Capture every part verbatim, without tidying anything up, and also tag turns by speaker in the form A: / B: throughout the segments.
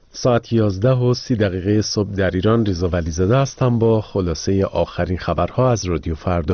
A: ساعت یازده و سی دقیقه صبح در ایران. رضا ولیزاده هستم با خلاصه آخرین خبرها از رادیو فردا.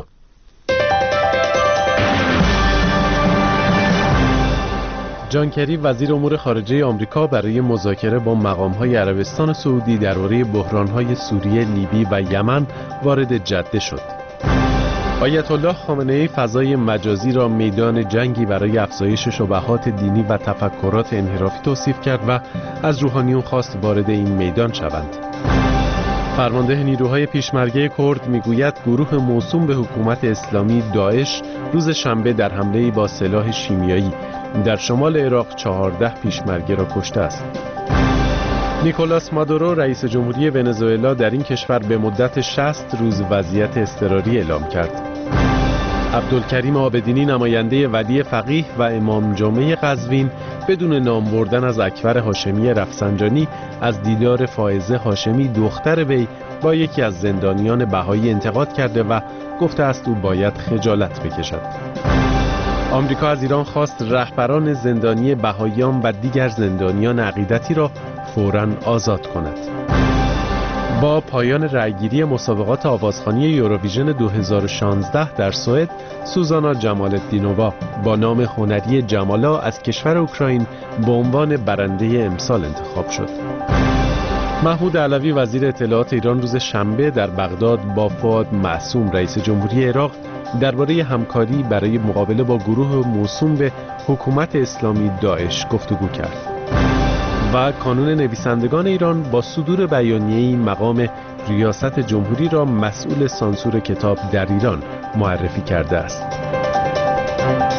A: جان کری وزیر امور خارجه آمریکا برای مذاکره با مقام‌های عربستان سعودی درباره بحران‌های سوریه، لیبی و یمن وارد جده شد. آیت الله خامنه‌ای فضای مجازی را میدان جنگی برای افزایش شبهات دینی و تفکرات انحرافی توصیف کرد و از روحانیون خواست وارد این میدان شوند. فرمانده نیروهای پیشمرگه کرد میگوید گروه موسوم به حکومت اسلامی داعش روز شنبه در حمله‌ای با سلاح شیمیایی در شمال عراق چهارده پیشمرگه را کشته است. نیکولاس مادورو رئیس جمهوری ونزوئلا در این کشور به مدت شصت روز وضعیت اضطراری اعلام کرد. عبدالکریم عابدینی نماینده ولی فقیه و امام جمعه قزوین بدون نام بردن از اکبر هاشمی رفسنجانی از دیدار فائزه هاشمی دختر وی با یکی از زندانیان بهایی انتقاد کرده و گفته است او باید خجالت بکشد. آمریکا از ایران خواست رهبران زندانی بهاییان و دیگر زندانیان عقیدتی را فوراً آزاد کند. با پایان رأیگیری مسابقات آوازخوانی یوروویژن دو هزار و شانزده در سوئد، سوزانا جمال‌الدینووا با نام هنری جمالا از کشور اوکراین به عنوان برنده امسال انتخاب شد. محمود علوی وزیر اطلاعات ایران روز شنبه در بغداد با فؤاد معصوم رئیس جمهوری عراق درباره همکاری برای مقابله با گروه موسوم به حکومت اسلامی داعش گفتگو کرد. و کانون نویسندگان ایران با صدور بیانیه‌ای مقام ریاست جمهوری را مسئول سانسور کتاب در ایران معرفی کرده است.